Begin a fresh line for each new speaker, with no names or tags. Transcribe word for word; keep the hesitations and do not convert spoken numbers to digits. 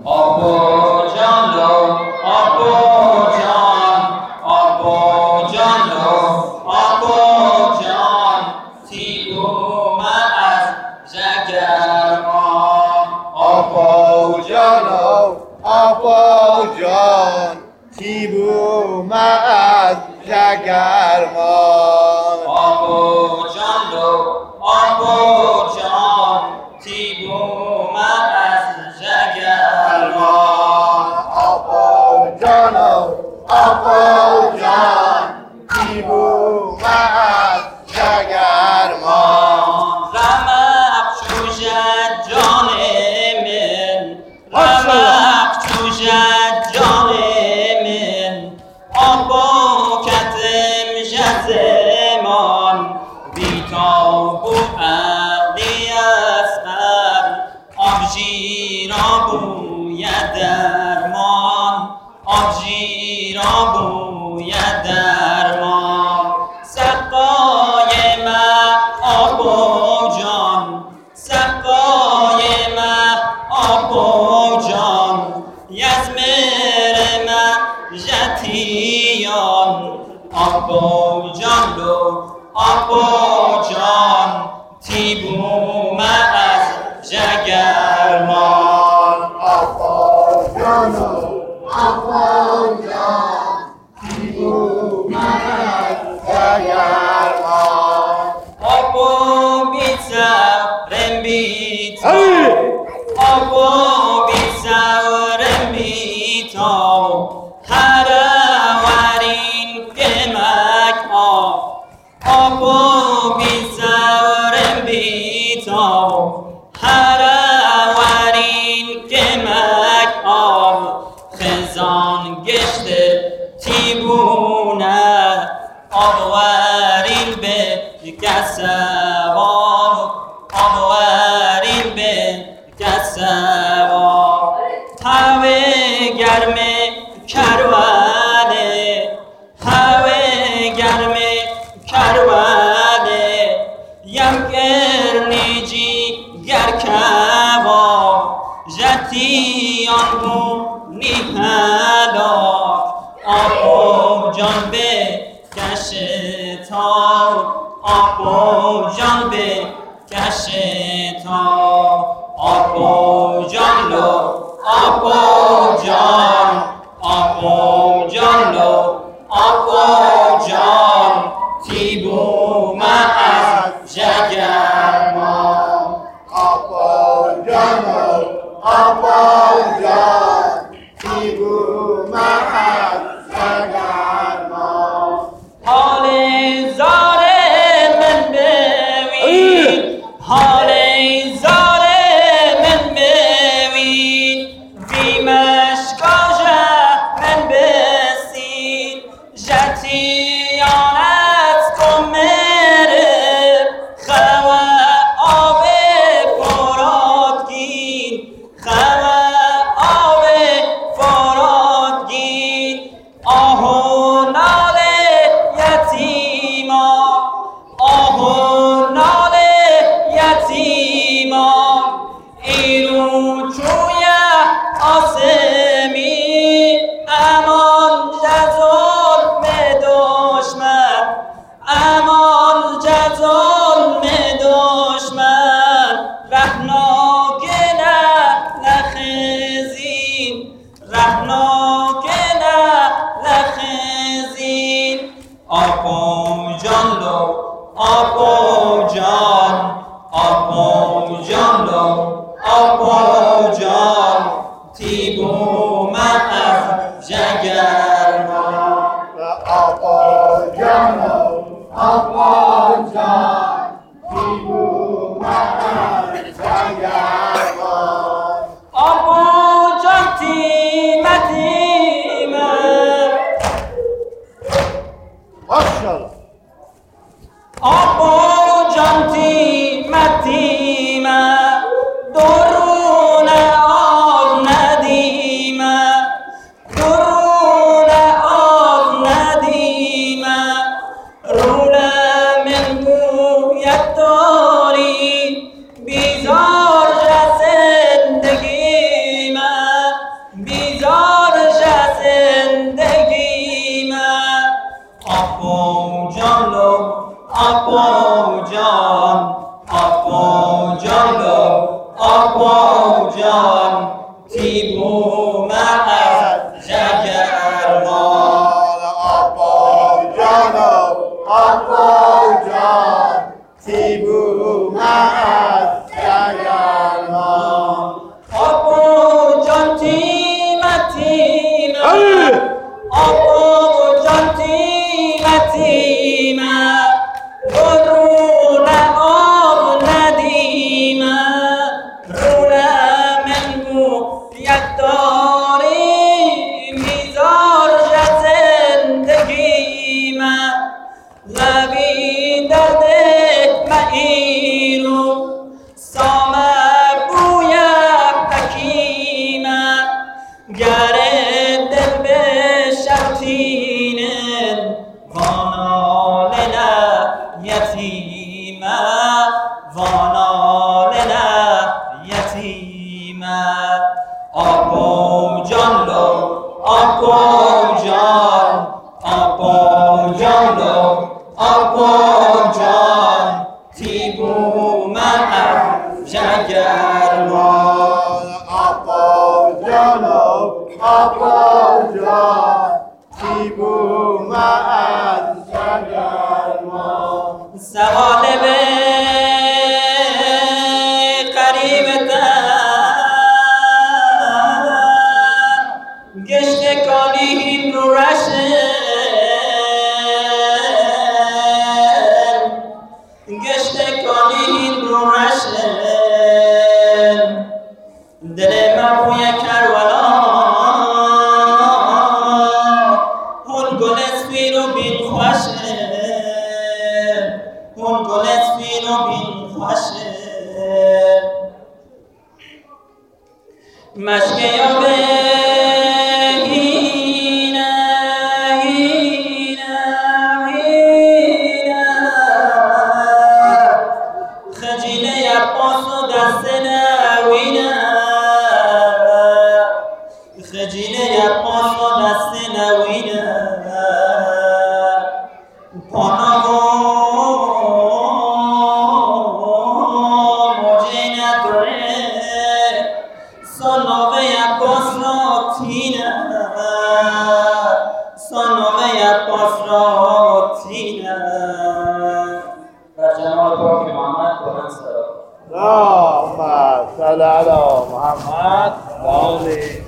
آبا جان لو آبا جان آبا جان لو آبا جان تیبو من از جگرمان
آبا جان آبا جان تیبو من از جگرمان
آبا جان لو آبا جان تیبو من از جگرمان
آبا جان آبا جان تیبو من از جگرمان
رمق چوشد جان من رمق چوشد جان من آبا کتم جزمان بیتاب و عقلی اسقر آبجی را بوید درمان آبجی را بوید درمان سقای من آبا جان سقای من آبا جان یزمر من جتیان آبا جان لو آبا جان تیبو من از جگرمان
آبا جان آبا جان تیبو من از جگرمان
آبا بی سرم بی تا آبا بی سرم بی تا هر ورین گمک آب آبا بی سرم بی تا هر ورین گمک آب خزان گشته تیبونه آورین به کسوار آورین به کسوار هوه گرم کرونه هوه گرم کرونه یم کرنیجی گر کباب جتیان بو نیهلاک آبا جان به کشتا آبا جان به کشتا آبا جان لو آبا جان آبا جان لو آبا جان تیبو من از جگرمان
آبا جان آبا جان تیبو من از جگرمان
حال زار من ببین حال زار من ببین بیمشکاجه من بسین جتیانت کمره خواه آب فرادگین خواه آب فرادگین آهو ناله یتیما آهو ناله یتیما ایرو چوی آسمی امان جزال می دشمن امان جزال می دشمن رحناک نه نخزین رحناک نه نخزین آبا جان لو آبا جان آبا جان لو آبا جان تیبو آقا جان آقا جان لو آقا جان تیبو از جگرمان
آقا جان آقا جان تیبو از جگرمان
آقا جان تیمه تیمه آقا جان تیمه تیمه رونه آب ندیمه رونه منگو یک داری میزار زندگیمه لبی درد معیرو سامه بوی حکیمه گره دل به شرطینن وانالنا یتیمه وانالنا یتیمه آقا جان لو آقا جان آقا جان لو آقا جان تیبو من جگرمان
آقا جان آقا جان تیبو از جگرمان
سوال به قریبتن گشت کالیهیم رو رشن گشت کالیهیم رو رشن دل من بوی کربلا هون گل اسفین و بین خوشه هون گل اسفین و بین خوشه مشک یا به هینه هینه هینه خجیله یا پاسو دست نوینه خجیله یا پاسو دست نوینه پاناگو موجه نداره سانوه یا پاسو تینه سانوه یا پاسو تینه در جناب پاک محمد قرآن سلام
اللهم صل علی محمد و آله